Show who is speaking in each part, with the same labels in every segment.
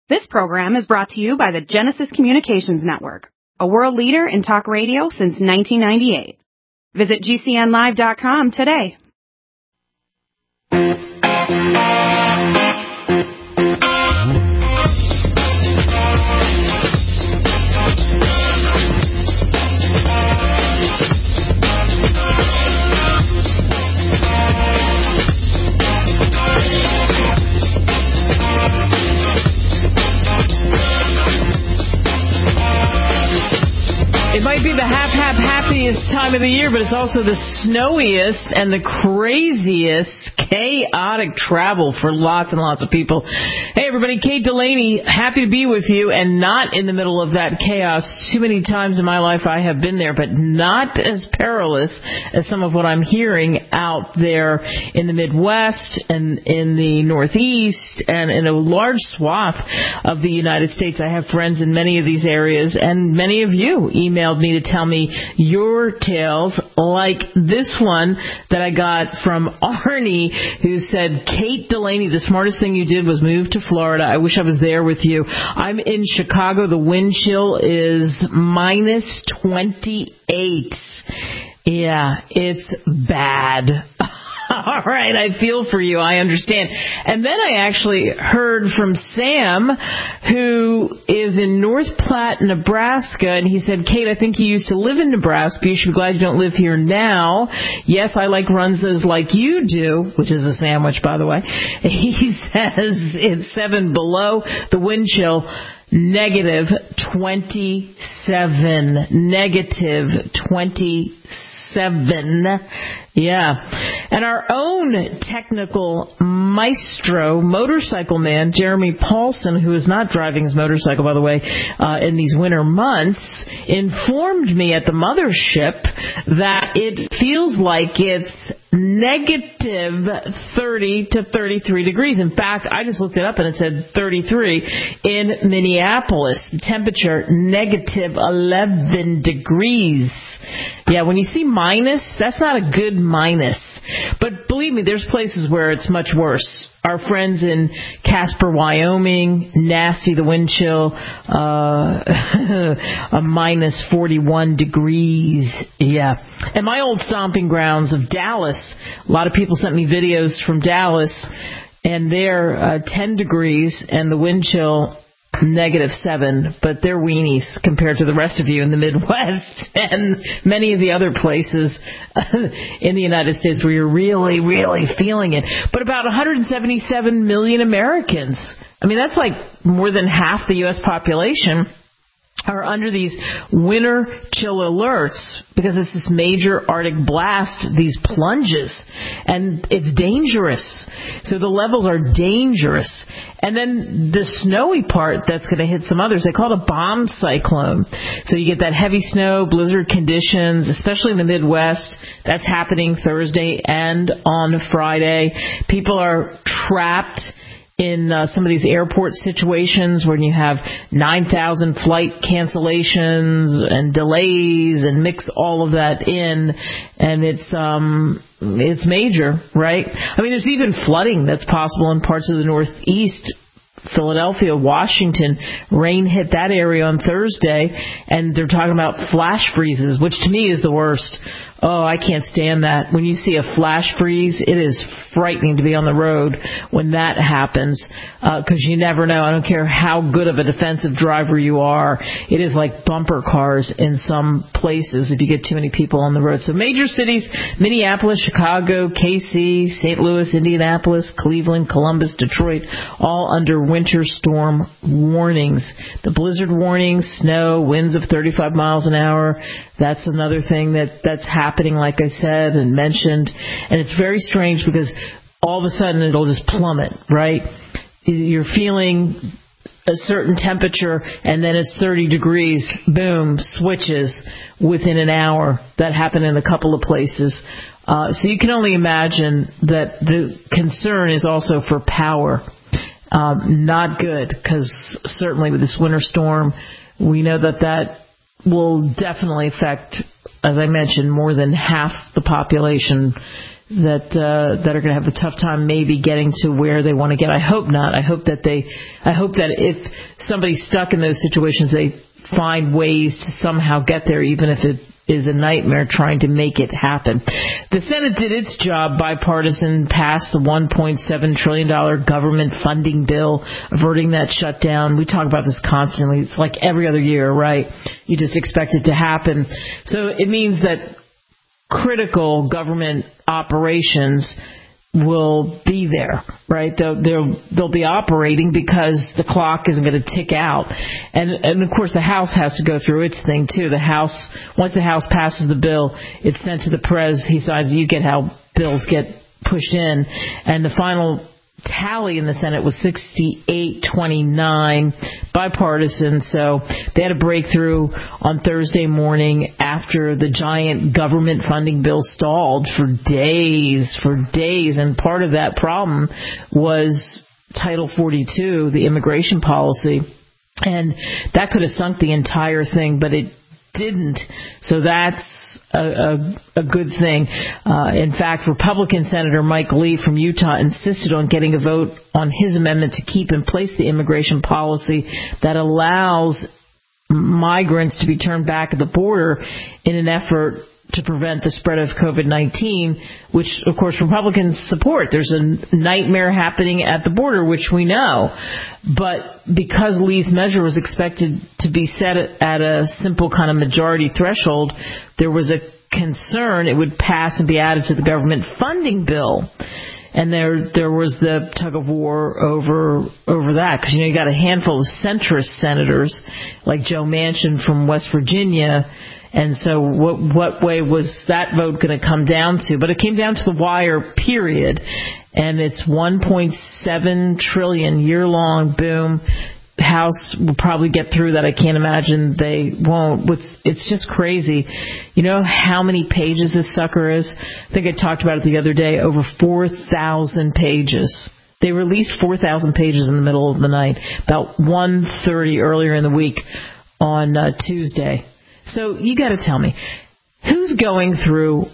Speaker 1: This program is brought to you by the Genesis Communications Network, a world leader in talk radio since 1998. Visit GCNlive.com today.
Speaker 2: It might be the happiest time of the year, but it's also the snowiest and the craziest chaotic travel for lots and lots of people. Hey, everybody, Kate Delaney, happy to be with you and not in the middle of that chaos. Too many times in my life I have been there, but not as perilous as some of what I'm hearing out there in the Midwest and in the Northeast and in a large swath of the United States. I have friends in many of these areas, and many of you emailed me to tell me your tales, like this one that I got from Arnie, who said, Kate Delaney, the smartest thing you did was move to Florida. I wish I was there with you. I'm in Chicago. The wind chill is minus 28. Yeah, it's bad. All right, I feel for you. I understand. And then I actually heard from Sam, who is in North Platte, Nebraska, and he said, Kate, I think you used to live in Nebraska. You should be glad you don't live here now. Yes, I like runzas like you do, which is a sandwich, by the way. He says it's 7 below, the wind chill, negative 27. Negative 27. Yeah. And our own technical maestro, motorcycle man, Jeremy Paulson, who is not driving his motorcycle, by the way, in these winter months, informed me at the mothership that it feels like it's negative 30 to 33 degrees. In fact, I just looked it up and it said 33 in Minneapolis. Temperature, negative 11 degrees. Yeah, when you see minus, that's not a good minus. But believe me, there's places where it's much worse. Our friends in Casper, Wyoming, nasty, the wind chill, a minus 41 degrees. Yeah. And my old stomping grounds of Dallas, a lot of people sent me videos from Dallas, and they're 10 degrees, and the wind chill, negative 7, but they're weenies compared to the rest of you in the Midwest and many of the other places in the United States where you're really, really feeling it. But about 177 million Americans, I mean, that's like more than half the U.S. population, are under these winter chill alerts because it's this major Arctic blast, these plunges, and it's dangerous. So the levels are dangerous. And then the snowy part that's going to hit some others, they call it a bomb cyclone. So you get that heavy snow, blizzard conditions, especially in the Midwest. That's happening Thursday and on Friday. People are trapped in some of these airport situations when you have 9,000 flight cancellations and delays and mix all of that in, and it's major, right? I mean, there's even flooding that's possible in parts of the Northeast. Philadelphia, Washington, rain hit that area on Thursday, and they're talking about flash freezes, which to me is the worst. Oh, I can't stand that. When you see a flash freeze, it is frightening to be on the road when that happens, because you never know. I don't care how good of a defensive driver you are. It is like bumper cars in some places if you get too many people on the road. So major cities, Minneapolis, Chicago, KC, St. Louis, Indianapolis, Cleveland, Columbus, Detroit, all under winter storm warnings. The blizzard warnings, snow, winds of 35 miles an hour, that's another thing that's happening, like I said and mentioned. And it's very strange because all of a sudden it'll just plummet, right? You're feeling a certain temperature and then it's 30 degrees, boom, switches within an hour. That happened in a couple of places. So you can only imagine that the concern is also for power. Not good, because certainly with this winter storm, we know that will definitely affect, as I mentioned, more than half the population that are going to have a tough time maybe getting to where they want to get. I hope not. I hope that if somebody's stuck in those situations, they find ways to somehow get there, even if it is a nightmare trying to make it happen. The Senate did its job, bipartisan, passed the $1.7 trillion government funding bill, averting that shutdown. We talk about this constantly. It's like every other year, right? You just expect it to happen. So it means that critical government operations will be there, right? They'll be operating because the clock isn't going to tick out. And of course the House has to go through its thing too. Once the House passes the bill, it's sent to the Pres. He decides you get how bills get pushed in. And the final tally in the Senate was 68-29, bipartisan. So they had a breakthrough on Thursday morning after the giant government funding bill stalled for days. And part of that problem was Title 42, the immigration policy. And that could have sunk the entire thing, but it didn't. So that's a good thing. In fact, Republican Senator Mike Lee from Utah insisted on getting a vote on his amendment to keep in place the immigration policy that allows migrants to be turned back at the border in an effort to prevent the spread of COVID-19, which, of course, Republicans support. There's a nightmare happening at the border, which we know. But because Lee's measure was expected to be set at a simple kind of majority threshold, there was a concern it would pass and be added to the government funding bill. And there was the tug of war over that, because you got a handful of centrist senators like Joe Manchin from West Virginia. And so what way was that vote going to come down to? But it came down to the wire, period. And it's $1.7 trillion year-long boom. The House will probably get through that. I can't imagine they won't. It's just crazy. You know how many pages this sucker is? I think I talked about it the other day. Over 4,000 pages. They released 4,000 pages in the middle of the night, about 1:30 earlier in the week on Tuesday. So you got to tell me, who's going through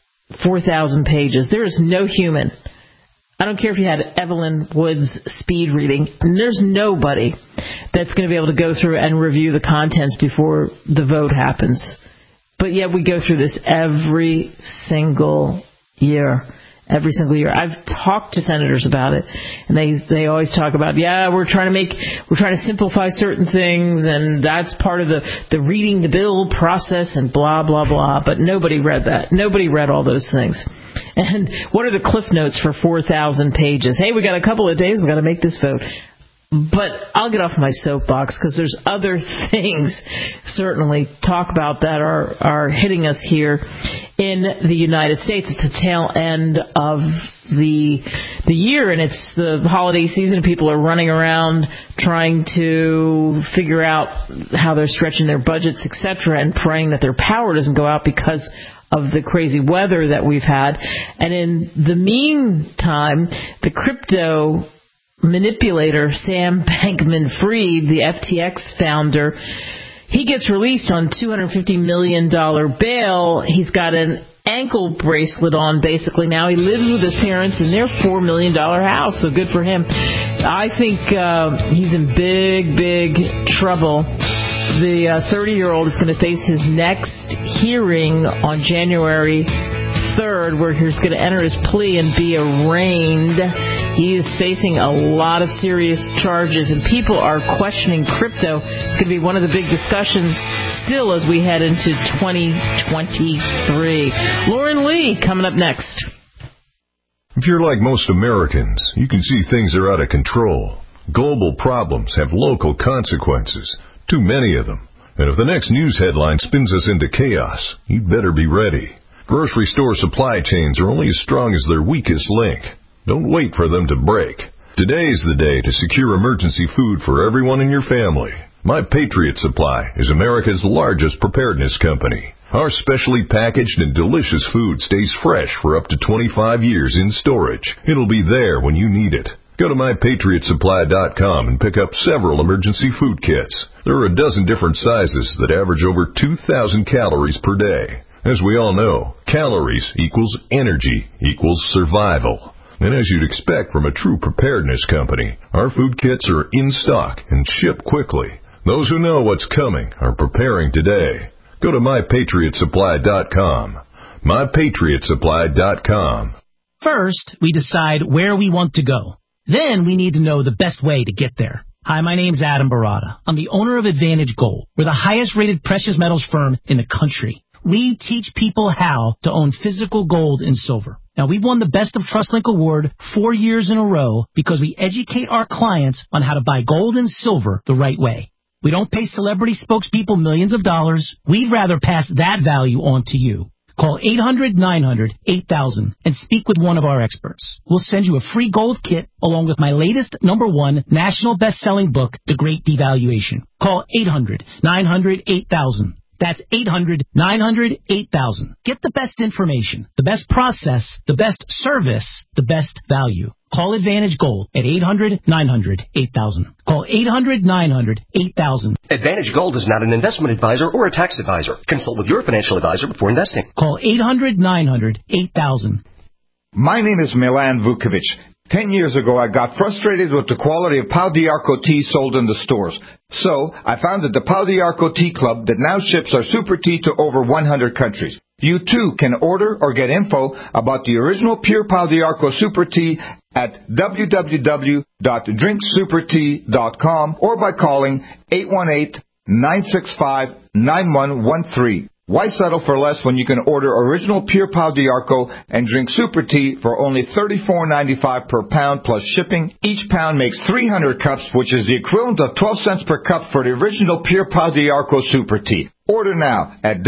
Speaker 2: 4,000 pages? There is no human. I don't care if you had Evelyn Wood's speed reading. There's nobody that's going to be able to go through and review the contents before the vote happens. But yet we go through this every single year. Every single year. I've talked to senators about it, and they always talk about, we're trying to simplify certain things, and that's part of the reading the bill process and blah, blah, blah. But nobody read that. Nobody read all those things. And what are the cliff notes for 4,000 pages? Hey, we got a couple of days. We got to make this vote. But I'll get off my soapbox because there's other things certainly talk about that are hitting us here in the United States. It's the tail end of the year, and it's the holiday season. People are running around trying to figure out how they're stretching their budgets, etc., and praying that their power doesn't go out because of the crazy weather that we've had. And in the meantime, the crypto manipulator Sam Bankman-Fried, the FTX founder, he gets released on $250 million bail. He's got an ankle bracelet on, basically. Now he lives with his parents in their $4 million house, so good for him. I think he's in big trouble. The 30-year-old is going to face his next hearing on January 3rd, where he's going to enter his plea and be arraigned. He is facing a lot of serious charges, and people are questioning crypto. It's going to be one of the big discussions still as we head into 2023. Lauren Lee coming up next.
Speaker 3: If you're like most Americans, you can see things are out of control. Global problems have local consequences, too many of them. And if the next news headline spins us into chaos, you'd better be ready. Grocery store supply chains are only as strong as their weakest link. Don't wait for them to break. Today is the day to secure emergency food for everyone in your family. My Patriot Supply is America's largest preparedness company. Our specially packaged and delicious food stays fresh for up to 25 years in storage. It'll be there when you need it. Go to MyPatriotSupply.com and pick up several emergency food kits. There are a dozen different sizes that average over 2,000 calories per day. As we all know, calories equals energy equals survival. And as you'd expect from a true preparedness company, our food kits are in stock and ship quickly. Those who know what's coming are preparing today. Go to MyPatriotSupply.com. MyPatriotSupply.com.
Speaker 4: First, we decide where we want to go. Then we need to know the best way to get there. Hi, my name's Adam Barada. I'm the owner of Advantage Gold. We're the highest-rated precious metals firm in the country. We teach people how to own physical gold and silver. Now, we've won the Best of TrustLink Award 4 years in a row because we educate our clients on how to buy gold and silver the right way. We don't pay celebrity spokespeople millions of dollars. We'd rather pass that value on to you. Call 800-900-8000 and speak with one of our experts. We'll send you a free gold kit along with my latest #1 national best-selling book, The Great Devaluation. Call 800-900-8000. That's 800-900-8000. Get the best information, the best process, the best service, the best value. Call Advantage Gold at 800-900-8000. Call 800-900-8000.
Speaker 5: Advantage Gold is not an investment advisor or a tax advisor. Consult with your financial advisor before investing.
Speaker 4: Call 800-900-8000.
Speaker 6: My name is Milan Vukovic. 10 years ago, I got frustrated with the quality of Pau d'Arco tea sold in the stores. So, I founded the Pau d'Arco Tea Club that now ships our super tea to over 100 countries. You too can order or get info about the original pure Pau d'Arco super tea at www.drinksupertea.com or by calling 818-965-9113. Why settle for less when you can order original pure Pau d'Arco and drink super tea for only $34.95 per pound plus shipping? Each pound makes 300 cups, which is the equivalent of 12 cents per cup for the original pure Pau d'Arco super tea. Order now at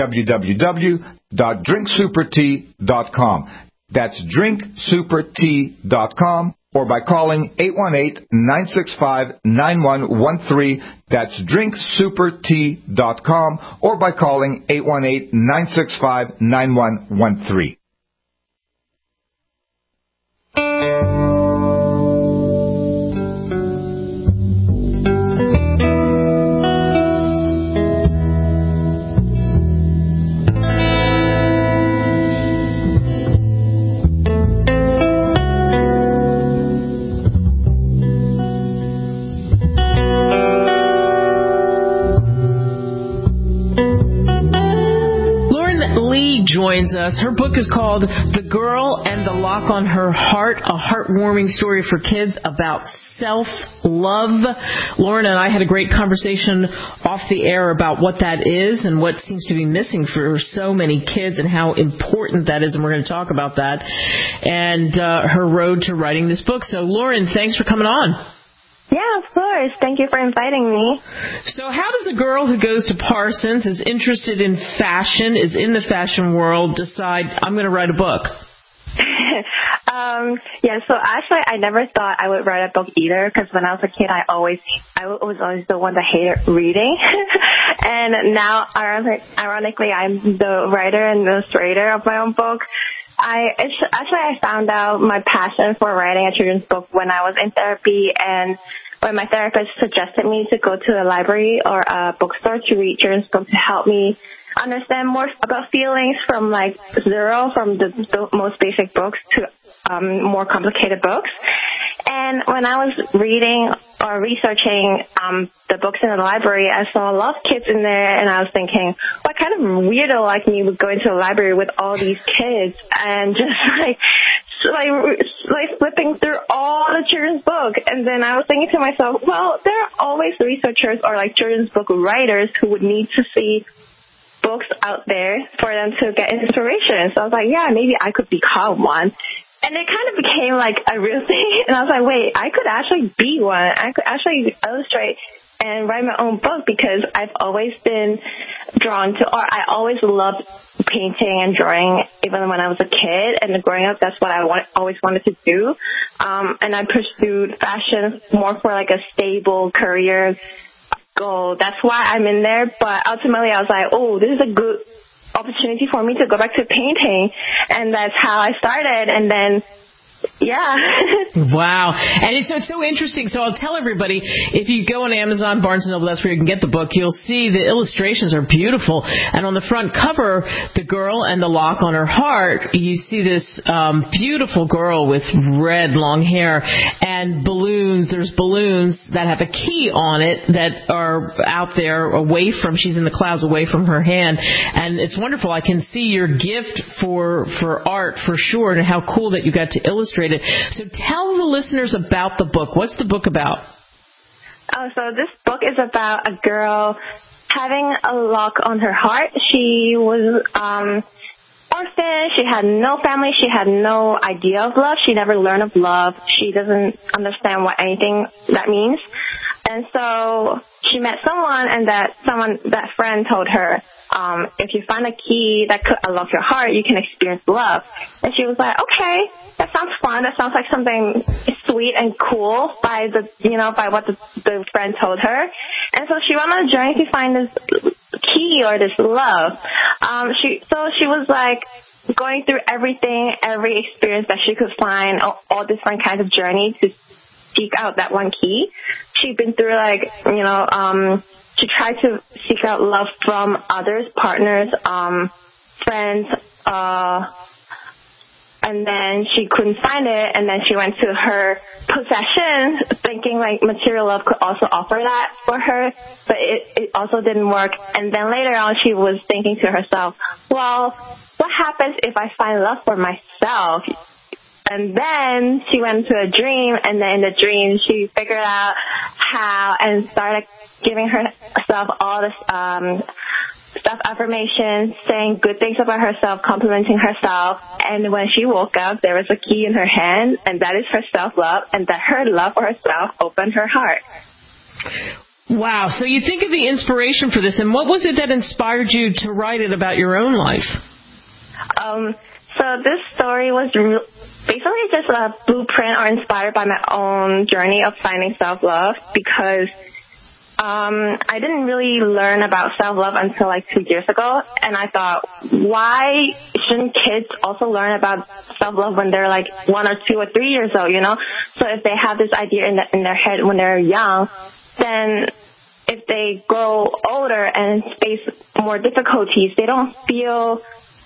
Speaker 6: www.drinksupertea.com. That's drinksupertea.com or by calling 818-965-9113. That's drinksupertea.com or by calling 818-965-9113.
Speaker 2: Joins us. Her book is called The Girl and the Lock on Her Heart, a heartwarming story for kids about self-love. Lauren and I had a great conversation off the air about what that is and what seems to be missing for so many kids and how important that is, and we're going to talk about that and her road to writing this book. So, Lauren, thanks for coming on.
Speaker 7: Yeah, of course. Thank you for inviting me.
Speaker 2: So how does a girl who goes to Parsons, is interested in fashion, is in the fashion world, decide, I'm going to write a book?
Speaker 7: So actually I never thought I would write a book either, because when I was a kid, I was always the one that hated reading. And now, ironically, I'm the writer and illustrator of my own book. I found out my passion for writing a children's book when I was in therapy, and when my therapist suggested me to go to a library or a bookstore to read children's books to help me understand more about feelings from like zero, from the most basic books to more complicated books. And when I was reading or researching the books in the library, I saw a lot of kids in there, and I was thinking, what kind of weirdo like me would go into a library with all these kids and just like flipping through all the children's book. And then I was thinking to myself, well, there are always researchers or like children's book writers who would need to see books out there for them to get inspiration. So I was like, yeah, maybe I could become one. And it kind of became like a real thing. And I was like, wait, I could actually be one. I could actually illustrate and write my own book, because I've always been drawn to art. I always loved painting and drawing, even when I was a kid. And growing up, that's what I always wanted to do. And I pursued fashion more for like a stable career goal. That's why I'm in there. But ultimately, I was like, oh, this is a good opportunity for me to go back to painting. And that's how I started. And then yeah.
Speaker 2: Wow. And it's so interesting. So I'll tell everybody, if you go on Amazon, Barnes & Noble, that's where you can get the book, you'll see the illustrations are beautiful. And on the front cover, the girl and the lock on her heart, you see this beautiful girl with red long hair and balloons. There's balloons that have a key on it that are out there away from, she's in the clouds away from her hand. And it's wonderful. I can see your gift for art for sure, and how cool that you got to illustrate it. So tell the listeners about the book. What's the book about?
Speaker 7: Oh, so this book is about a girl having a lock on her heart. She was orphan. She had no family. She had no idea of love. She never learned of love. She doesn't understand what anything that means. And so she met someone, and that friend told her, if you find a key that could unlock your heart, you can experience love. And she was like, okay, that sounds fun. That sounds like something sweet and cool by what the friend told her. And so she went on a journey to find this key or this love. She was like going through everything, every experience that she could find, all different kinds of journeys to seek out that one key. She'd been through she tried to seek out love from others, partners, friends, and then she couldn't find it, and then she went to her possessions thinking like material love could also offer that for her, but it also didn't work. And then later on she was thinking to herself, well, what happens if I find love for myself? And then she went into a dream, and then in the dream she figured out how and started giving herself all this self-affirmation, saying good things about herself, complimenting herself. And when she woke up, there was a key in her hand, and that is her self-love, and that her love for herself opened her heart.
Speaker 2: Wow. So you think of the inspiration for this, and what was it that inspired you to write it about your own life?
Speaker 7: So this story was basically just a blueprint or inspired by my own journey of finding self-love, because I didn't really learn about self-love until like 2 years ago, and I thought, why shouldn't kids also learn about self-love when they're like 1 or 2 or 3 years old, So if they have this idea in their head when they're young, then if they grow older and face more difficulties, they don't feel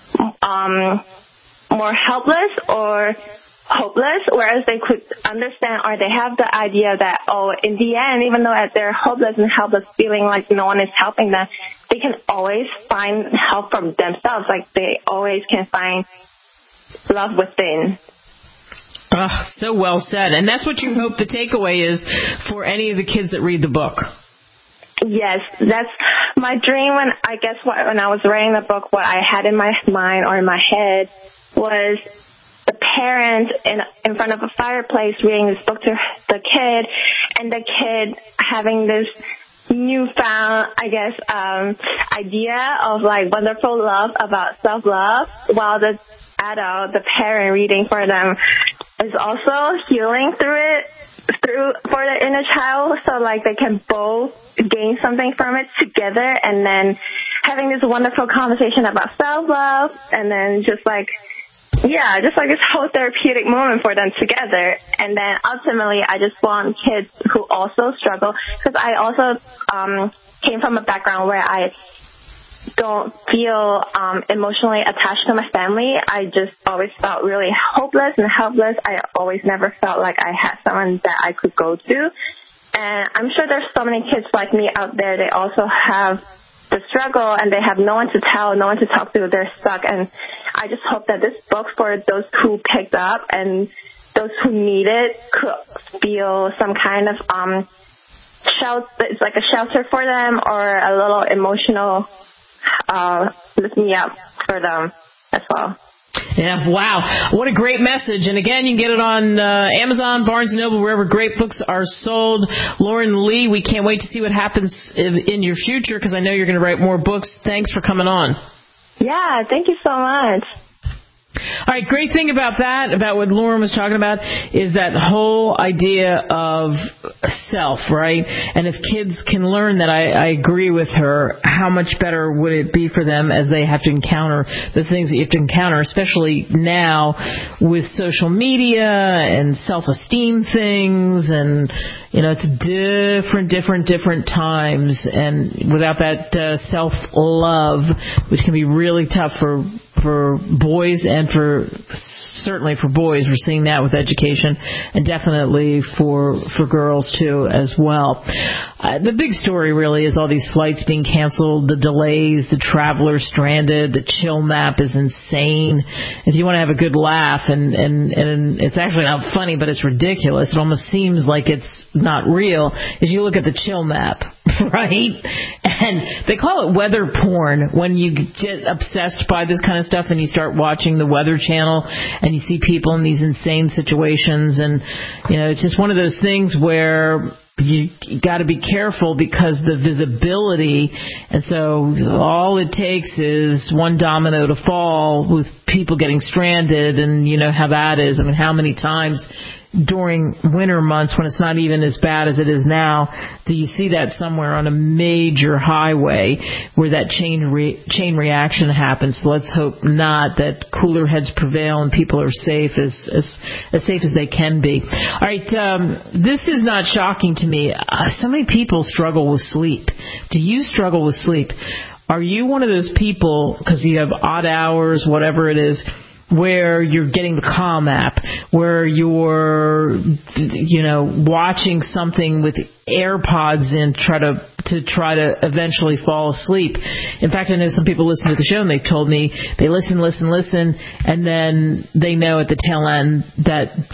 Speaker 7: more helpless or hopeless, whereas they could understand, or they have the idea that, in the end, even though they're hopeless and helpless, feeling like no one is helping them, they can always find help from themselves. Like they always can find love within.
Speaker 2: So well said. And that's what you hope the takeaway is for any of the kids that read the book.
Speaker 7: Yes, that's my dream. When I was writing the book, what I had in my mind or in my head was the parent in front of a fireplace reading this book to the kid, and the kid having this newfound, idea of like wonderful love about self-love, while the adult, the parent reading for them, is also healing for the inner child, so like they can both gain something from it together, and then having this wonderful conversation about self-love, and then just like this whole therapeutic moment for them together. And then ultimately I just want kids who also struggle, because I also came from a background where I don't feel emotionally attached to my family. I just always felt really hopeless and helpless. I always never felt like I had someone that I could go to. And I'm sure there's so many kids like me out there. They also have the struggle, and they have no one to tell, no one to talk to. They're stuck. And I just hope that this book, for those who picked up and those who need it, could feel some kind of shelter. It's like a shelter for them, or a little emotional lift me up for them as well.
Speaker 2: Yeah, wow. What a great message. And again, you can get it on Amazon, Barnes & Noble, wherever great books are sold. Lauren Lee, we can't wait to see what happens in your future, because I know you're going to write more books. Thanks for coming on.
Speaker 7: Yeah, thank you so much.
Speaker 2: All right, great thing about that, about what Lauren was talking about, is that whole idea of self, right? And if kids can learn that, I agree with her, how much better would it be for them as they have to encounter the things that you have to encounter, especially now with social media and self-esteem things, and, you know, it's different times, and without that self-love, which can be really tough for boys and certainly for boys. We're seeing that with education, and definitely for girls too as well. The big story really is all these flights being canceled, the delays, the travelers stranded, the chill map is insane. If you want to have a good laugh, and it's actually not funny, but it's ridiculous, it almost seems like it's not real, is you look at the chill map, right? And they call it weather porn when you get obsessed by this kind of stuff and you start watching the Weather Channel and you see people in these insane situations, and, you know, it's just one of those things where you got to be careful because the visibility, and so all it takes is one domino to fall with people getting stranded, and you know how that is. I mean, how many times during winter months, when it's not even as bad as it is now, do you see that somewhere on a major highway where that chain reaction happens? So let's hope not, that cooler heads prevail and people are safe, as safe as they can be. All right, this is not shocking to me. So many people struggle with sleep. Do you struggle with sleep? Are you one of those people, because you have odd hours, whatever it is, where you're getting the Calm app, where you're, you know, watching something with AirPods in to try to eventually fall asleep? In fact, I know some people listen to the show and they told me they listen, and then they know at the tail end that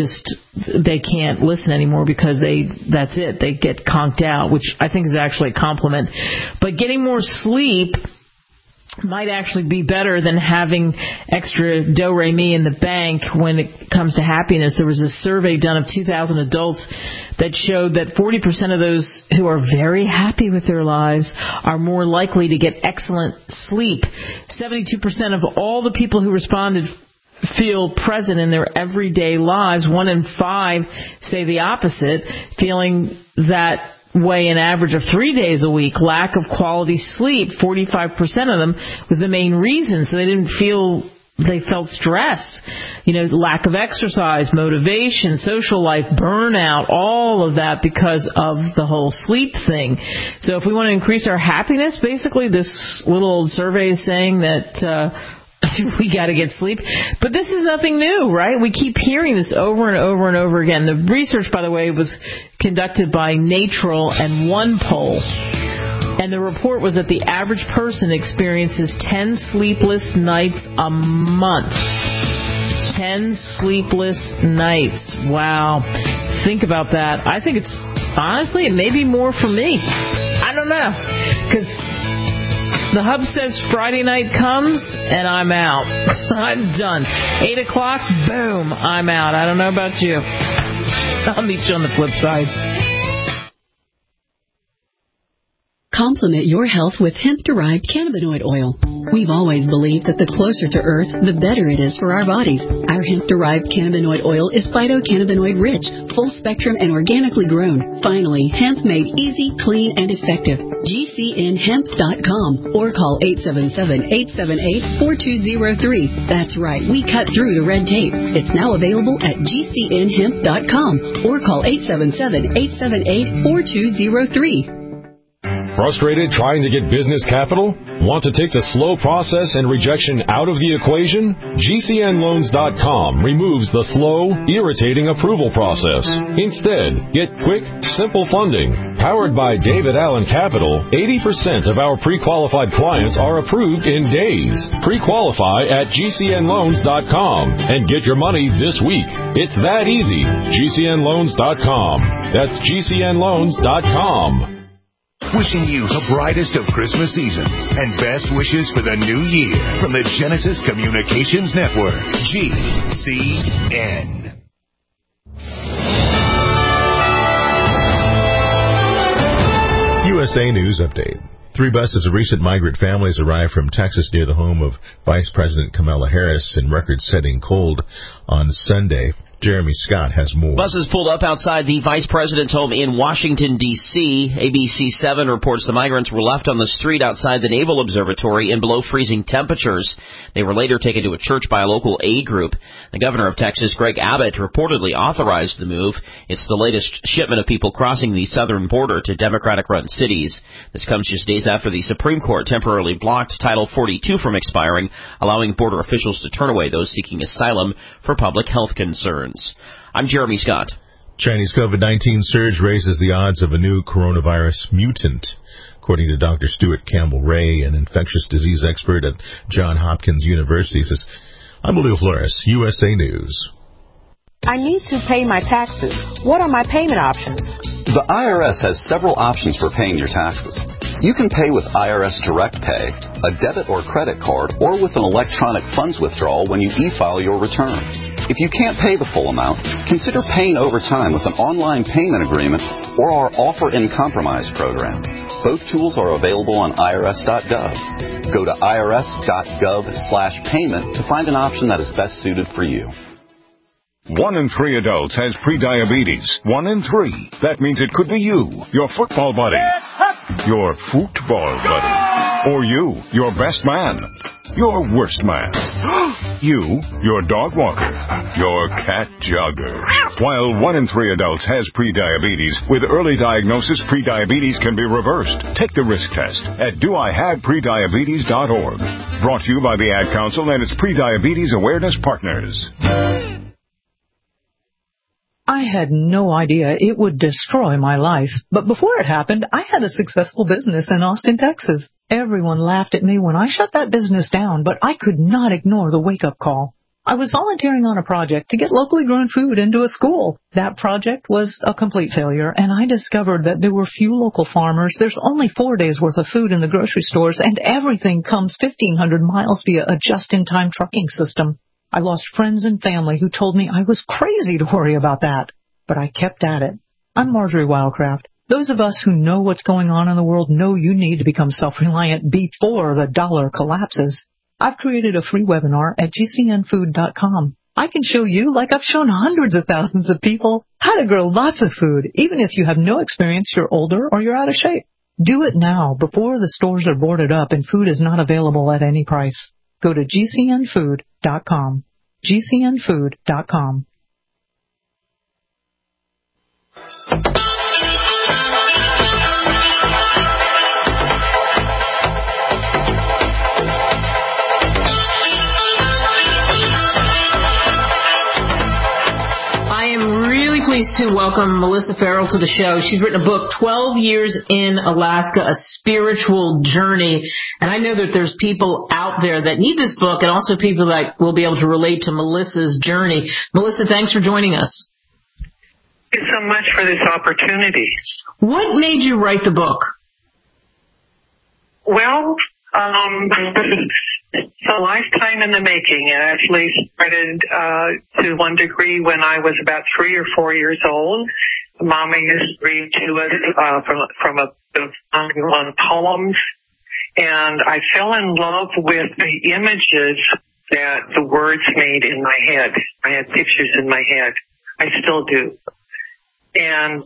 Speaker 2: they can't listen anymore because that's it. They get conked out, which I think is actually a compliment. But getting more sleep might actually be better than having extra do-re-mi in the bank when it comes to happiness. There was a survey done of 2,000 adults that showed that 40% of those who are very happy with their lives are more likely to get excellent sleep. 72% of all the people who responded feel present in their everyday lives. 1 in 5 say the opposite, feeling that way an average of 3 days a week. Lack of quality sleep, 45% of them, was the main reason. So they felt stress, you know, lack of exercise, motivation, social life, burnout, all of that because of the whole sleep thing. So if we want to increase our happiness, basically this little survey is saying that we got to get sleep. But this is nothing new, right? We keep hearing this over and over and over again. The research, by the way, was conducted by Natrol and OnePoll. And the report was that the average person experiences 10 sleepless nights a month. 10 sleepless nights. Wow. Think about that. I think honestly, it may be more for me. I don't know. Because the hub says Friday night comes, and I'm out. I'm done. 8 o'clock, boom, I'm out. I don't know about you. I'll meet you on the flip side.
Speaker 8: Complement your health with hemp-derived cannabinoid oil. We've always believed that the closer to Earth, the better it is for our bodies. Our hemp-derived cannabinoid oil is phytocannabinoid-rich, full-spectrum, and organically grown. Finally, hemp made easy, clean, and effective. GCNhemp.com or call 877-878-4203. That's right, we cut through the red tape. It's now available at GCNhemp.com or call 877-878-4203.
Speaker 9: Frustrated trying to get business capital? Want to take the slow process and rejection out of the equation? GCNloans.com removes the slow, irritating approval process. Instead, get quick, simple funding. Powered by David Allen Capital, 80% of our pre-qualified clients are approved in days. Pre-qualify at GCNloans.com and get your money this week. It's that easy. GCNloans.com. That's GCNloans.com.
Speaker 10: Wishing you the brightest of Christmas seasons and best wishes for the new year from the Genesis Communications Network, GCN.
Speaker 3: USA News Update. 3 buses of recent migrant families arrived from Texas near the home of Vice President Kamala Harris in record-setting cold on Sunday. Jeremy Scott has more.
Speaker 11: Buses pulled up outside the vice president's home in Washington, D.C. ABC7 reports the migrants were left on the street outside the Naval Observatory in below freezing temperatures. They were later taken to a church by a local aid group. The governor of Texas, Greg Abbott, reportedly authorized the move. It's the latest shipment of people crossing the southern border to Democratic-run cities. This comes just days after the Supreme Court temporarily blocked Title 42 from expiring, allowing border officials to turn away those seeking asylum for public health concerns. I'm Jeremy Scott.
Speaker 3: Chinese COVID-19 surge raises the odds of a new coronavirus mutant. According to Dr. Stuart Campbell-Ray, an infectious disease expert at Johns Hopkins University, says, I'm Leo Flores, USA News.
Speaker 12: I need to pay my taxes. What are my payment options?
Speaker 13: The IRS has several options for paying your taxes. You can pay with IRS Direct Pay, a debit or credit card, or with an electronic funds withdrawal when you e-file your return. If you can't pay the full amount, consider paying over time with an online payment agreement or our Offer in Compromise program. Both tools are available on irs.gov. Go to irs.gov/payment to find an option that is best suited for you.
Speaker 14: 1 in 3 adults has prediabetes. 1 in 3. That means it could be you, your football buddy, your football buddy, or you, your best man, your worst man, you, your dog walker, your cat jogger. While 1 in 3 adults has prediabetes, with early diagnosis, prediabetes can be reversed. Take the risk test at doihaveprediabetes.org. Brought to you by the Ad Council and its Prediabetes Awareness Partners.
Speaker 15: I had no idea it would destroy my life, but before it happened, I had a successful business in Austin, Texas. Everyone laughed at me when I shut that business down, but I could not ignore the wake-up call. I was volunteering on a project to get locally grown food into a school. That project was a complete failure, and I discovered that there were few local farmers. There's only 4 days' worth of food in the grocery stores, and everything comes 1,500 miles via a just-in-time trucking system. I lost friends and family who told me I was crazy to worry about that, but I kept at it. I'm Marjorie Wildcraft. Those of us who know what's going on in the world know you need to become self-reliant before the dollar collapses. I've created a free webinar at gcnfood.com. I can show you, like I've shown hundreds of thousands of people, how to grow lots of food, even if you have no experience, you're older, or you're out of shape. Do it now, before the stores are boarded up and food is not available at any price. Go to gcnfood.com. gcnfood.com.
Speaker 2: I am really pleased to welcome Melissa Farrell to the show. She's written a book, 12 Years in Alaska, A Spiritual Journey. And I know that there's people out there that need this book and also people that will be able to relate to Melissa's journey. Melissa, thanks for joining us.
Speaker 16: Thank you so much for this opportunity.
Speaker 2: What made you write the book?
Speaker 16: Well, it's a lifetime in the making. It actually started to one degree when I was about 3 or 4 years old. Mama used to read to us from a book on poems, and I fell in love with the images that the words made in my head. I had pictures in my head. I still do. And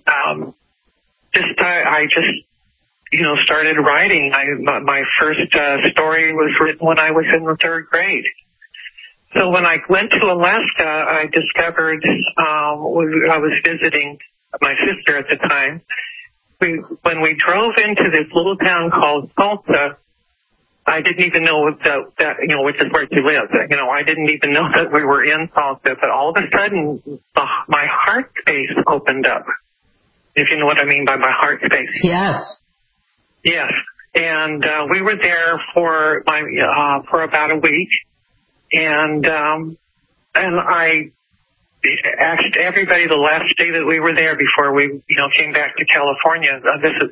Speaker 16: I just started writing. My first story was written when I was in the 3rd grade. So when I went to Alaska, I discovered, I was visiting my sister at the time. When we drove into this little town called Salta, I didn't even know which is where to live. I didn't even know that we were in Salta, but all of a sudden, my heart space opened up. If you know what I mean by my heart space.
Speaker 2: Yes.
Speaker 16: Yes. And we were there for about a week, and I asked everybody the last day that we were there before we came back to California.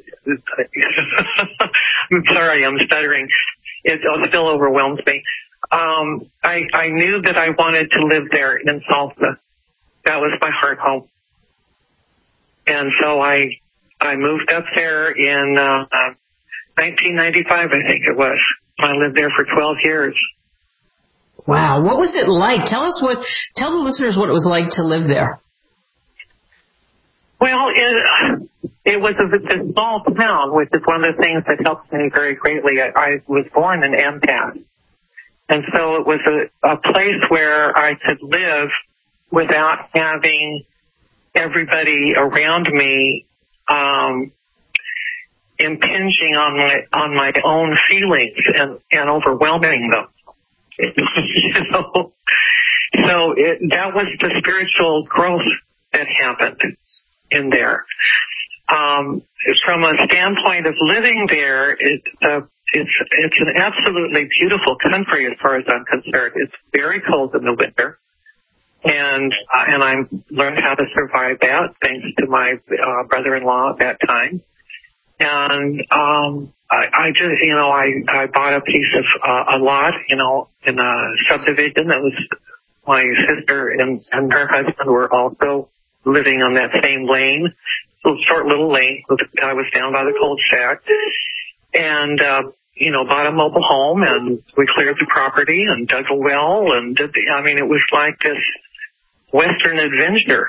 Speaker 16: I'm sorry, I'm stuttering. It still overwhelms me. I knew that I wanted to live there in Salta. That was my heart home. And so I I moved up there in 1995, I think it was. I lived there for 12 years.
Speaker 2: Wow. What was it like? Tell the listeners what it was like to live there.
Speaker 16: Well, it was a small town, which is one of the things that helped me very greatly. I was born in empath. And so it was a place where I could live without having everybody around me impinging on my own feelings and overwhelming them. So that was the spiritual growth that happened in there. From a standpoint of living there, it's an absolutely beautiful country as far as I'm concerned. It's very cold in the winter, and I learned how to survive that thanks to my brother-in-law at that time. And I just, I bought a piece of a lot, in a subdivision that was my sister and her husband were also living on that same lane, short little lane. I was down by the cul-de-sac, and bought a mobile home, and we cleared the property and dug a well, and it was like this Western adventure.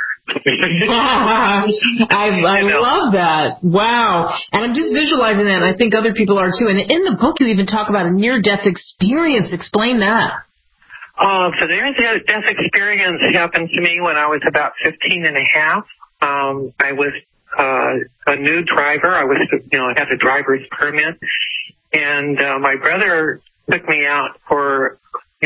Speaker 2: I love that. Wow. And I'm just visualizing that, and I think other people are too. And in the book, you even talk about a near-death experience. Explain that.
Speaker 16: The near-death experience happened to me when I was about 15 and a half. I was a new driver. I had a driver's permit. And my brother took me out for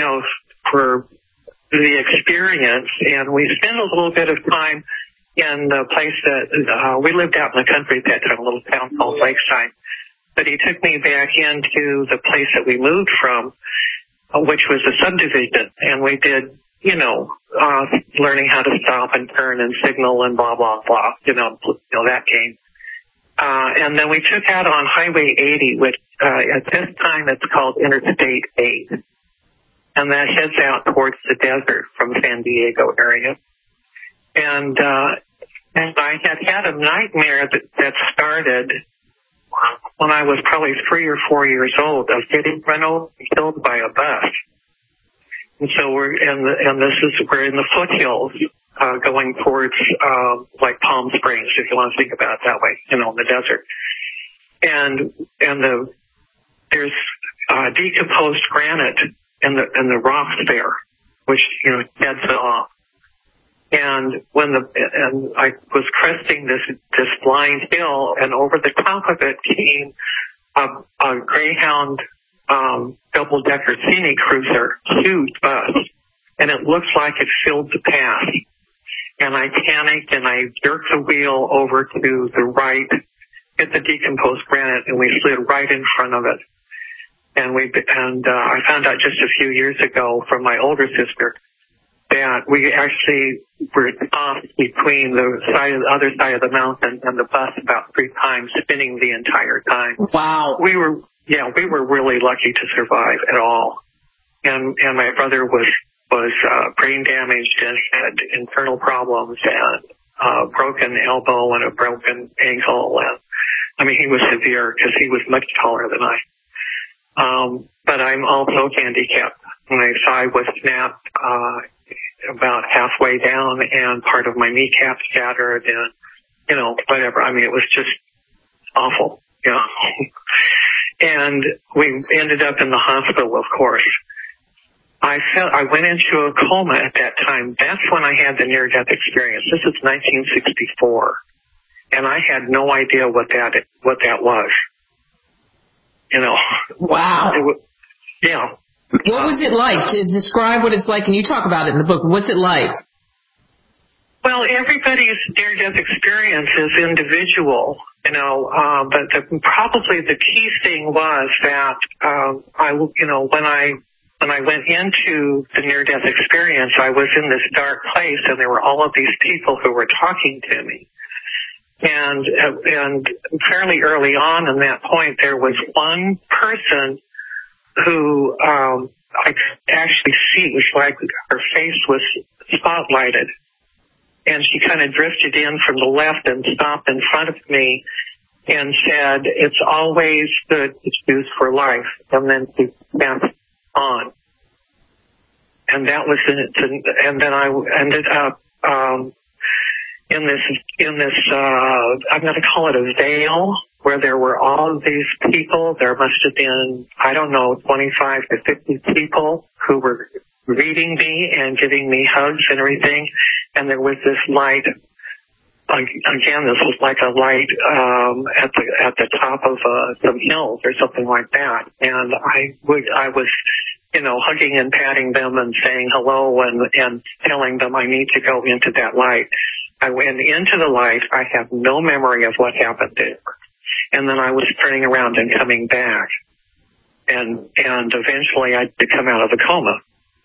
Speaker 16: the experience, and we spent a little bit of time in the place that we lived out in the country at that time, a little town called Lakeside. But he took me back into the place that we moved from, which was a subdivision, and we did, learning how to stop and turn and signal and blah blah blah, that game. And then we took out on Highway 80, which at this time it's called Interstate 8. And that heads out towards the desert from San Diego area. And I had a nightmare that started when I was probably 3 or 4 years old of getting run over and killed by a bus. And so we're in the foothills, going towards, like Palm Springs, if you want to think about it that way, in the desert. And there's decomposed granite and the rocks there, which, heads it off. And and I was cresting this blind hill, and over the top of it came a Greyhound, double-decker scenic cruiser, huge bus, and it looked like it filled the path. And I panicked, and I jerked the wheel over to the right, hit the decomposed granite, and we slid right in front of it. And I found out just a few years ago from my older sister that we actually were tossed between the other side of the mountain and the bus about 3 times, spinning the entire time.
Speaker 2: Wow.
Speaker 16: We were really lucky to survive at all. And my brother was brain damaged and had internal problems and a broken elbow and a broken ankle. And he was severe because he was much taller than I. But I'm also handicapped. My thigh was snapped about halfway down, and part of my kneecap shattered, and whatever. It was just awful. And we ended up in the hospital, of course. I went into a coma at that time. That's when I had the near-death experience. This is 1964, and I had no idea what that was.
Speaker 2: Wow.
Speaker 16: Yeah.
Speaker 2: What was it like? To describe what it's like, and you talk about it in the book. What's it like?
Speaker 16: Well, everybody's near-death experience is individual, but probably the key thing was that when I went into the near-death experience, I was in this dark place, and there were all of these people who were talking to me. And fairly early on in that point, there was one person who I could actually see. It was like her face was spotlighted. and she kind of drifted in from the left and stopped in front of me and said, "It's always good to choose for life," and then she passed on. And that was it. And then I ended up in this I'm going to call it a veil, where there were all of these people. There must have been, 25 to 50 people who were reading me and giving me hugs and everything. And there was this light. Again, this was like a light at the top of some hills or something like that. And I was, hugging and patting them and saying hello and telling them I need to go into that light. I went into the light. I have no memory of what happened there. And then I was turning around and coming back. And eventually I did come out of the coma.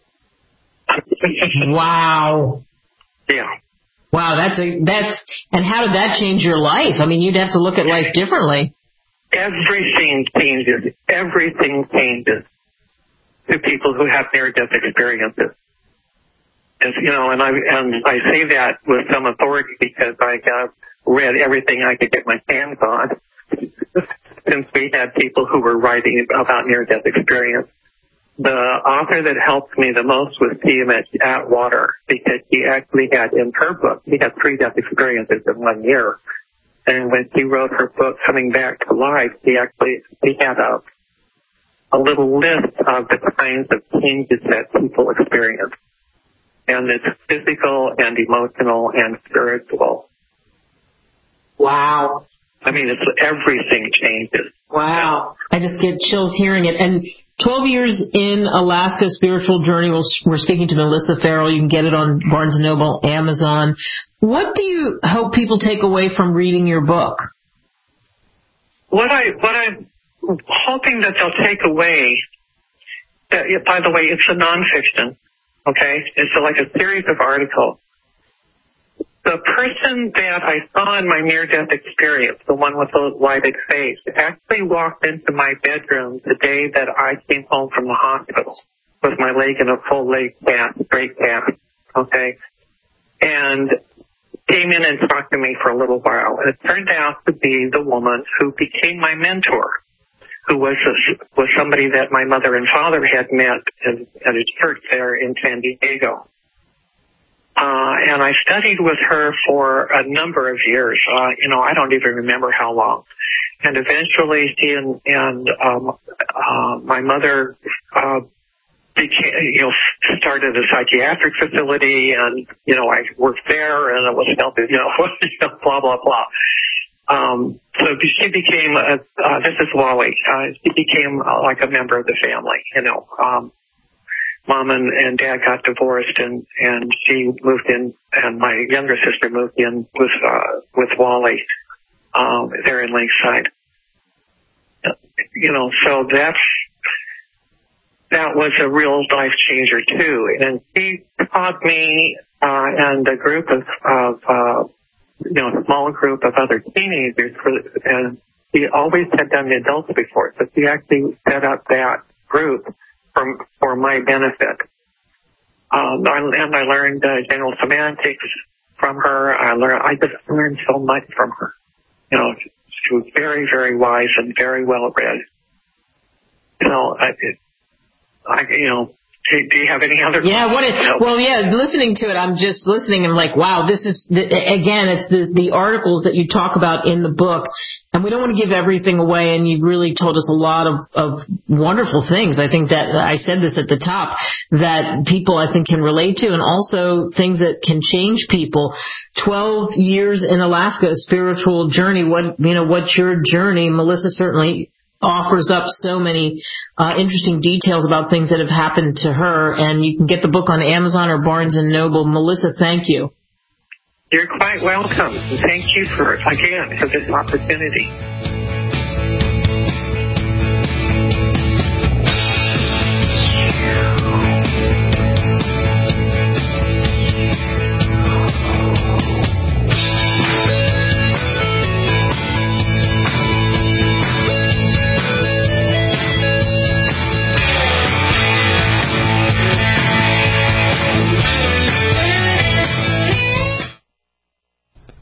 Speaker 2: Wow.
Speaker 16: Yeah.
Speaker 2: Wow, and how did that change your life? I mean, you'd have to look at life differently.
Speaker 16: Everything changes. Everything changes to people who have near-death experiences. And I say that with some authority because I have read everything I could get my hands on since we had people who were writing about near-death experience. The author that helped me the most was Tiamat Atwater, because she actually had in her book, she had 3 death experiences in 1 year. And when she wrote her book, Coming Back to Life, she had a little list of the kinds of changes that people experience. And it's physical and emotional and spiritual.
Speaker 2: Wow.
Speaker 16: I mean, everything changes.
Speaker 2: Wow. I just get chills hearing it. And 12 years in Alaska Spiritual Journey, we're speaking to Melissa Farrell. You can get it on Barnes & Noble, Amazon. What do you hope people take away from reading your book?
Speaker 16: What I'm hoping that they'll take away, by the way, it's a nonfiction, okay? It's like a series of articles. The person that I saw in my near-death experience, the one with the lighted face, actually walked into my bedroom the day that I came home from the hospital with my leg in a full leg cast, straight cast, okay? And came in and talked to me for a little while. And it turned out to be the woman who became my mentor, who was somebody that my mother and father had met at a church there in San Diego. And I studied with her for a number of years. I don't even remember how long. And eventually she and my mother, started a psychiatric facility, and, I worked there, and it was helping, blah, blah, blah. So she became, this is Wally, she became like a member of the family, Mom and Dad got divorced, and she moved in, and my younger sister moved in with Wally there in Lakeside. So that was a real life changer too. And she taught me and a group of a small group of other teenagers, and she always had done the adults before, so she actually set up that group for my benefit. And I learned general semantics from her. I just learned so much from her. She was very, very wise and very well read. Do you have any other?
Speaker 2: Yeah, listening to it, I'm just listening and like, wow, this is, again, it's the articles that you talk about in the book, and we don't want to give everything away, and you really told us a lot of wonderful things. I think that I said this at the top, that people, I think, can relate to, and also things that can change people. 12 years in Alaska, a spiritual journey. What's your journey? Melissa certainly offers up so many interesting details about things that have happened to her, and you can get the book on Amazon or Barnes & Noble. Melissa, thank you.
Speaker 16: You're quite welcome. Thank you for this opportunity.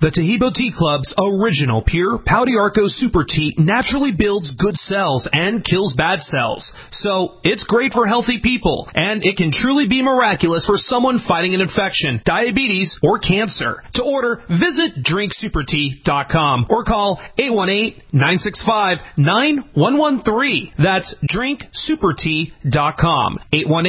Speaker 17: The Tahibo Tea Club's original pure Pau d'Arco Super Tea naturally builds good cells and kills bad cells. So it's great for healthy people, and it can truly be miraculous for someone fighting an infection, diabetes, or cancer. To order, visit drinksupertea.com or call 818-965-9113. That's drinksupertea.com.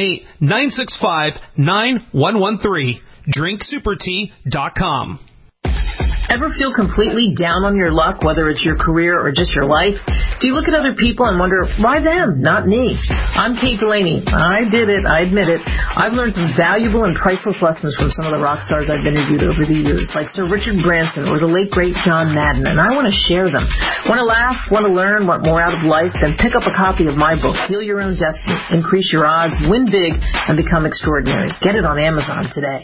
Speaker 17: 818-965-9113. drinksupertea.com.
Speaker 2: Ever feel completely down on your luck, whether it's your career or just your life? Do you look at other people and wonder, why them, not me? I'm Kate Delaney. I did it. I admit it. I've learned some valuable and priceless lessons from some of the rock stars I've interviewed over the years, like Sir Richard Branson or the late, great John Madden, and I want to share them. Want to laugh, want to learn, want more out of life? Then pick up a copy of my book, Deal Your Own Destiny, Increase Your Odds, Win Big, and Become Extraordinary. Get it on Amazon today.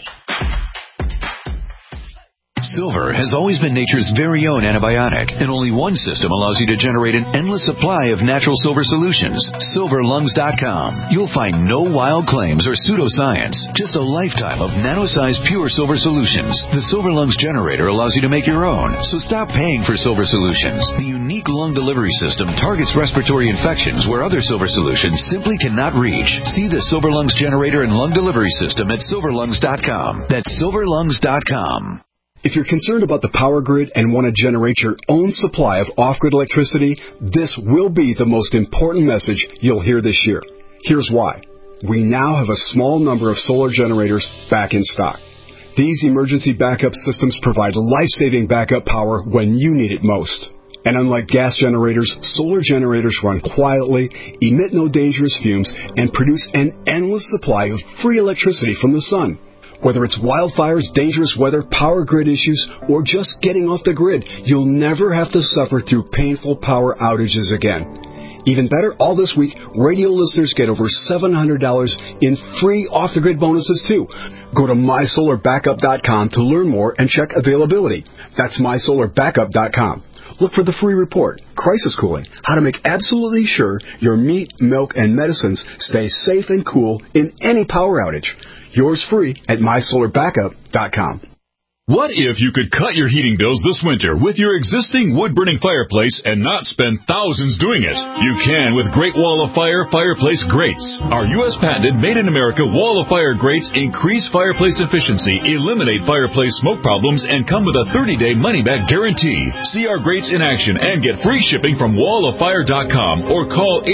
Speaker 18: Silver has always been nature's very own antibiotic, and only one system allows you to generate an endless supply of natural silver solutions. SilverLungs.com. You'll find no wild claims or pseudoscience, just a lifetime of nano-sized pure silver solutions. The Silver Lungs generator allows you to make your own, so stop paying for silver solutions. The unique lung delivery system targets respiratory infections where other silver solutions simply cannot reach. See the Silver Lungs generator and lung delivery system at SilverLungs.com. That's SilverLungs.com.
Speaker 19: If you're concerned about the power grid and want to generate your own supply of off-grid electricity, this will be the most important message you'll hear this year. Here's why. We now have a small number of solar generators back in stock. These emergency backup systems provide life-saving backup power when you need it most. And unlike gas generators, solar generators run quietly, emit no dangerous fumes, and produce an endless supply of free electricity from the sun. Whether it's wildfires, dangerous weather, power grid issues, or just getting off the grid, you'll never have to suffer through painful power outages again. Even better, all this week, radio listeners get over $700 in free off-the-grid bonuses, too. Go to MySolarBackup.com to learn more and check availability. That's MySolarBackup.com. Look for the free report, Crisis Cooling, how to make absolutely sure your meat, milk, and medicines stay safe and cool in any power outage. Yours free at MySolarBackup.com.
Speaker 20: What if you could cut your heating bills this winter with your existing wood-burning fireplace and not spend thousands doing it? You can with Great Wall of Fire fireplace grates. Our U.S. patented made-in-America Wall of Fire grates increase fireplace efficiency, eliminate fireplace smoke problems, and come with a 30-day money-back guarantee. See our grates in action and get free shipping from walloffire.com or call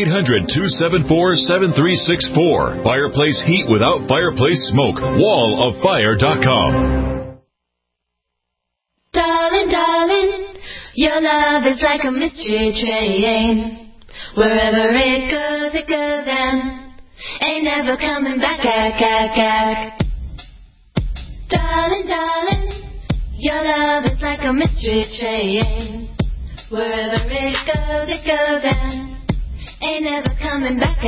Speaker 20: 800-274-7364. Fireplace heat without fireplace smoke. walloffire.com.
Speaker 21: Darling, darling, your love is like a mystery train. Wherever it goes, and ain't never coming back. Darling, darling, your love is like a mystery train. Wherever it goes, and ain't never coming back.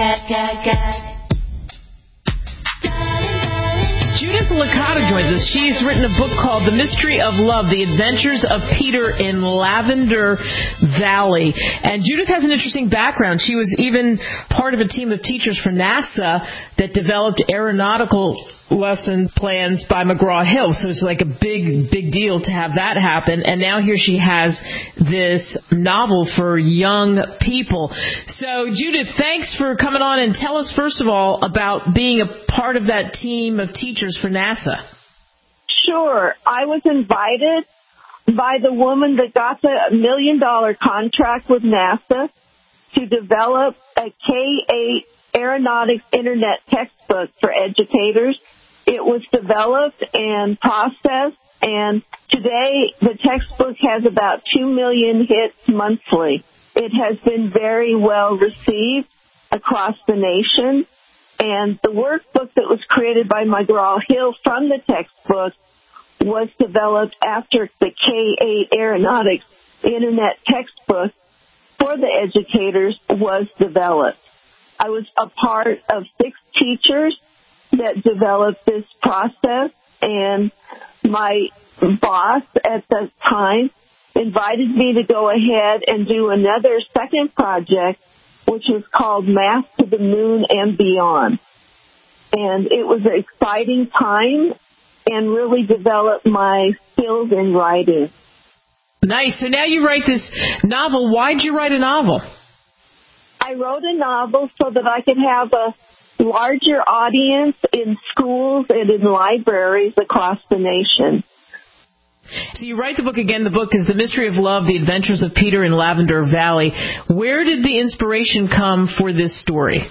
Speaker 2: Judith Licata joins us. She's written a book called The Mystery of Love, The Adventures of Peter in Lavender Valley. And Judith has an interesting background. She was even part of a team of teachers for NASA that developed aeronautical lesson plans by McGraw-Hill. So it's like a big deal to have that happen. And now here she has this novel for young people. So Judith, thanks for coming on, and tell us first of all about being a part of that team of teachers for NASA.
Speaker 22: Sure. I was invited by the woman that got the $1 million contract with NASA to develop a K-8 aeronautics internet textbook for educators. It was developed and processed, and today the textbook has about 2 million hits monthly. It has been very well received across the nation, and the workbook that was created by McGraw-Hill from the textbook was developed after the K-8 aeronautics internet textbook for the educators was developed. I was a part of 6 teachers that developed this process, and my boss at the time invited me to go ahead and do another second project, which was called Math to the Moon and Beyond. And it was an exciting time and really develop my skills in writing.
Speaker 2: Nice. So now you write this novel. Why'd you write a novel?
Speaker 22: I wrote a novel so that I could have a larger audience in schools and in libraries across the nation.
Speaker 2: So you write the book again. The book is The Mystery of Love, The Adventures of Peter in Lavender Valley. Where did the inspiration come for this story?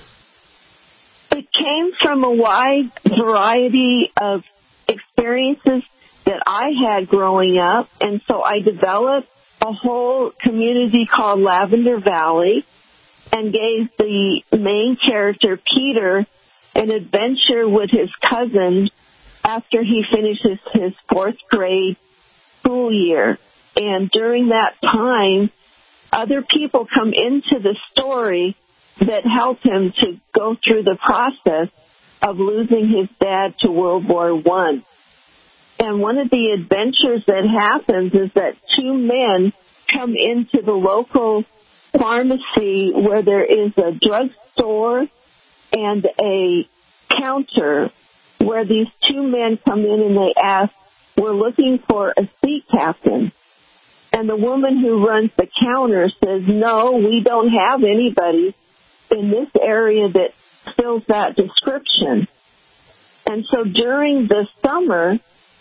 Speaker 22: It came from a wide variety of experiences that I had growing up, and so I developed a whole community called Lavender Valley and gave the main character, Peter, an adventure with his cousin after he finishes his 4th grade school year. And during that time, other people come into the story that help him to go through the process of losing his dad to World War I. And one of the adventures that happens is that 2 men come into the local pharmacy where there is a drugstore and a counter, where these 2 men come in and they ask, "We're looking for a sea captain." And the woman who runs the counter says, "No, we don't have anybody in this area that fills that description." And so during the summer,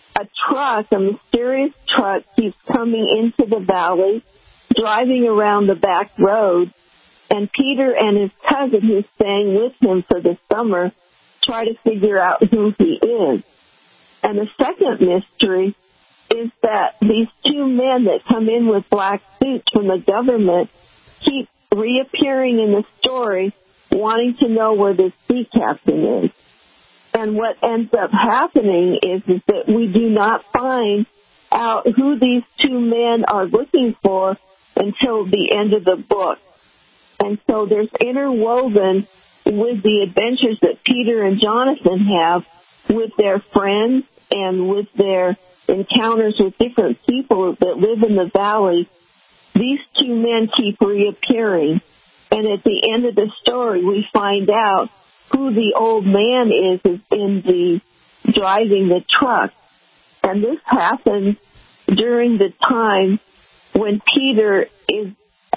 Speaker 22: a mysterious truck keeps coming into the valley, driving around the back road, and Peter and his cousin, who's staying with him for the summer, try to figure out who he is. And the second mystery is that these 2 men that come in with black suits from the government keep reappearing in the story, wanting to know where this sea captain is. And what ends up happening is that we do not find out who these 2 men are looking for until the end of the book. And so there's interwoven with the adventures that Peter and Jonathan have with their friends and with their encounters with different people that live in the valley. These 2 men keep reappearing. And at the end of the story, we find out who the old man is in the driving the truck. And this happens during the time when Peter is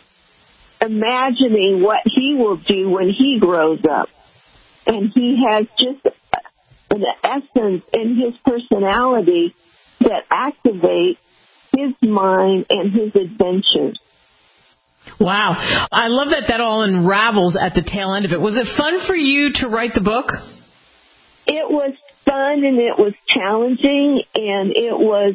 Speaker 22: imagining what he will do when he grows up. And he has just an essence in his personality that activates his mind and his adventures.
Speaker 2: Wow. I love that all unravels at the tail end of it. Was it fun for you to write the book?
Speaker 22: It was fun and it was challenging and it was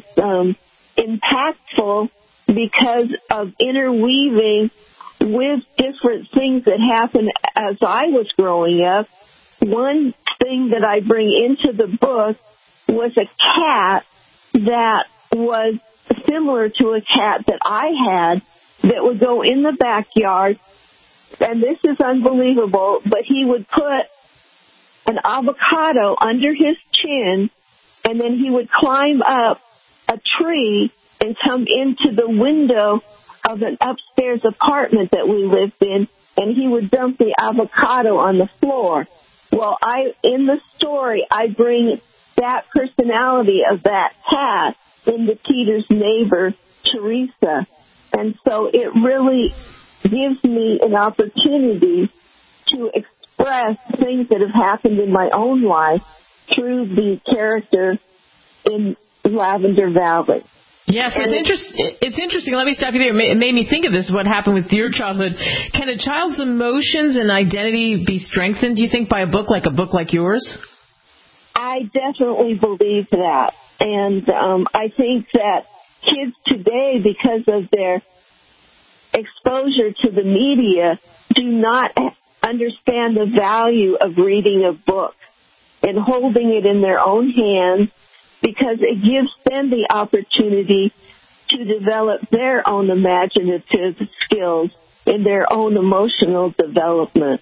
Speaker 22: impactful because of interweaving with different things that happened as I was growing up. One thing that I bring into the book was a cat that was similar to a cat that I had that would go in the backyard, and this is unbelievable, but he would put an avocado under his chin, and then he would climb up a tree and come into the window of an upstairs apartment that we lived in, and he would dump the avocado on the floor. Well, in the story, I bring that personality of that cat into Peter's neighbor, Teresa. And so it really gives me an opportunity to express things that have happened in my own life through the character in Lavender Valley.
Speaker 2: Yes, it's interesting. Let me stop you there. It made me think of this, what happened with your childhood. Can a child's emotions and identity be strengthened, do you think, by a book like yours?
Speaker 22: I definitely believe that. And I think that kids today, because of their exposure to the media, do not understand the value of reading a book and holding it in their own hands, because it gives them the opportunity to develop their own imaginative skills in their own emotional development.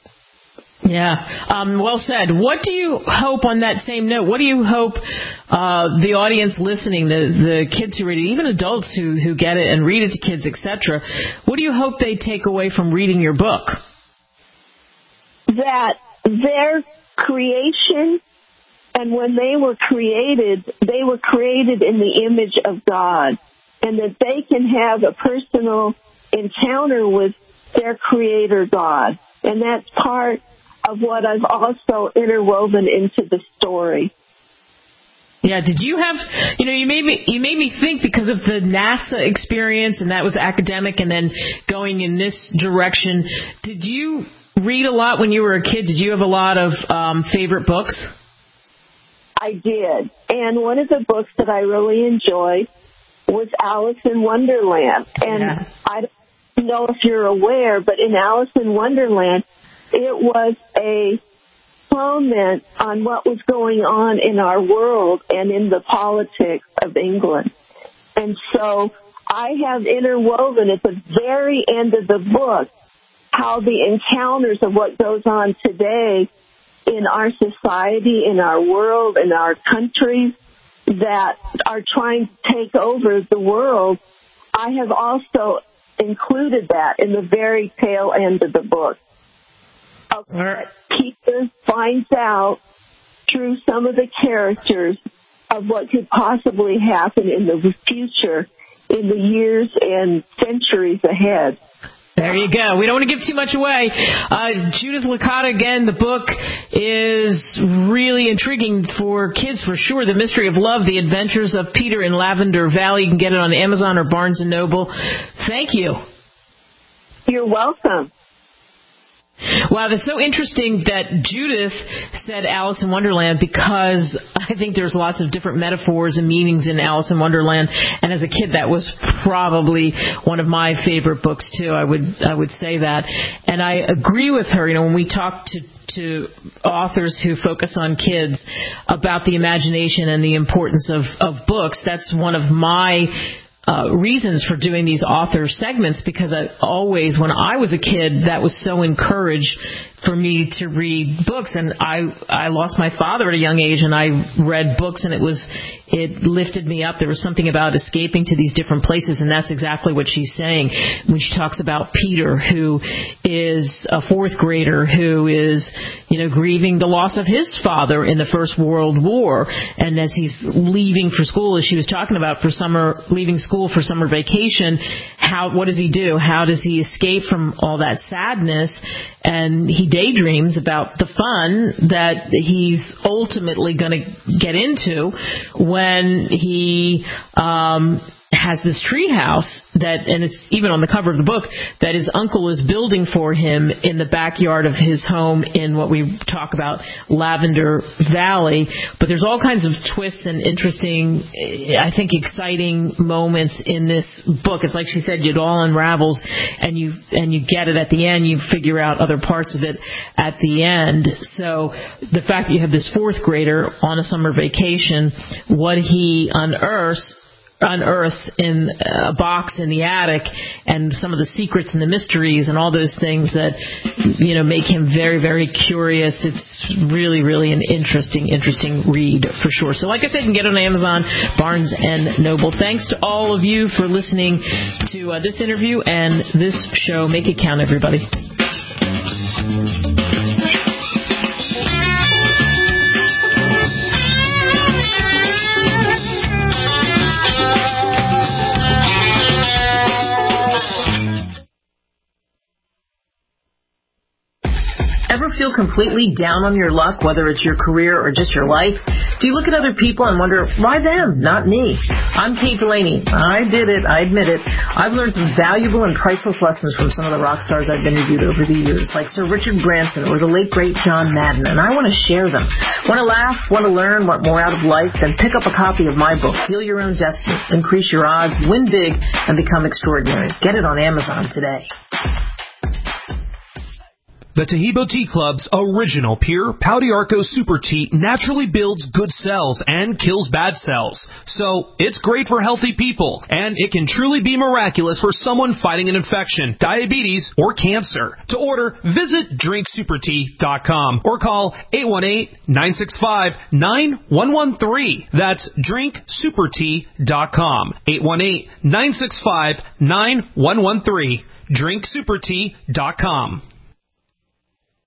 Speaker 2: Yeah, well said. What do you hope, on that same note, what do you hope the audience listening, the kids who read it, even adults who get it and read it to kids, etc., what do you hope they take away from reading your book?
Speaker 22: That their creation And when they were created in the image of God, and that they can have a personal encounter with their Creator God. And that's part of what I've also interwoven into the story.
Speaker 2: Yeah, did you have, you made me think because of the NASA experience, and that was academic, and then going in this direction. Did you read a lot when you were a kid? Did you have a lot of favorite books?
Speaker 22: I did. And one of the books that I really enjoyed was Alice in Wonderland. And I don't know if you're aware, but in Alice in Wonderland, it was a comment on what was going on in our world and in the politics of England. And so I have interwoven at the very end of the book how the encounters of what goes on today in our society, in our world, in our countries that are trying to take over the world. I have also included that in the very tail end of the book. Peter finds out through some of the characters of what could possibly happen in the future, in the years and centuries ahead.
Speaker 2: There you go. We don't want to give too much away. Judith Licata, again, the book is really intriguing for kids for sure. The Mystery of Love, The Adventures of Peter in Lavender Valley. You can get it on Amazon or Barnes & Noble. Thank you.
Speaker 22: You're welcome.
Speaker 2: Wow, that's so interesting that Judith said Alice in Wonderland, because I think there's lots of different metaphors and meanings in Alice in Wonderland. And as a kid, that was probably one of my favorite books too. I would say that. And I agree with her. When we talk to authors who focus on kids about the imagination and the importance of books, that's one of my reasons for doing these author segments, because I always, when I was a kid, that was so encouraged for me to read books. And I lost my father at a young age, and I read books, and it lifted me up. There was something about escaping to these different places, and that's exactly what she's saying when she talks about Peter, who is a fourth grader who is, grieving the loss of his father in the First World War. And as he's leaving for school, as she was talking about, leaving school for summer vacation, what does he do? How does he escape from all that sadness? And he daydreams about the fun that he's ultimately going to get into when he has this tree house and it's even on the cover of the book, that his uncle is building for him in the backyard of his home in what we talk about, Lavender Valley. But there's all kinds of twists and interesting, I think, exciting moments in this book. It's like she said, it all unravels, and you get it at the end. You figure out other parts of it at the end. So the fact that you have this fourth grader on a summer vacation, what he unearths in a box in the attic, and some of the secrets and the mysteries and all those things that, make him very, very curious. It's really, really an interesting read for sure. So like I said, you can get it on Amazon, Barnes & Noble. Thanks to all of you for listening to this interview and this show. Make it count, everybody. Ever feel completely down on your luck, whether it's your career or just your life? Do you look at other people and wonder, why them, not me? I'm Kate Delaney. I did it. I admit it. I've learned some valuable and priceless lessons from some of the rock stars I've interviewed over the years, like Sir Richard Branson or the late, great John Madden, and I want to share them. Want to laugh? Want to learn? Want more out of life? Then pick up a copy of my book, Deal Your Own Destiny. Increase your odds, win big, and become extraordinary. Get it on Amazon today.
Speaker 17: The Taheebo Tea Club's original pure Pau d'Arco Super Tea naturally builds good cells and kills bad cells. So, it's great for healthy people, and it can truly be miraculous for someone fighting an infection, diabetes, or cancer. To order, visit drinksupertea.com or call 818-965-9113. That's drinksupertea.com. 818-965-9113. drinksupertea.com.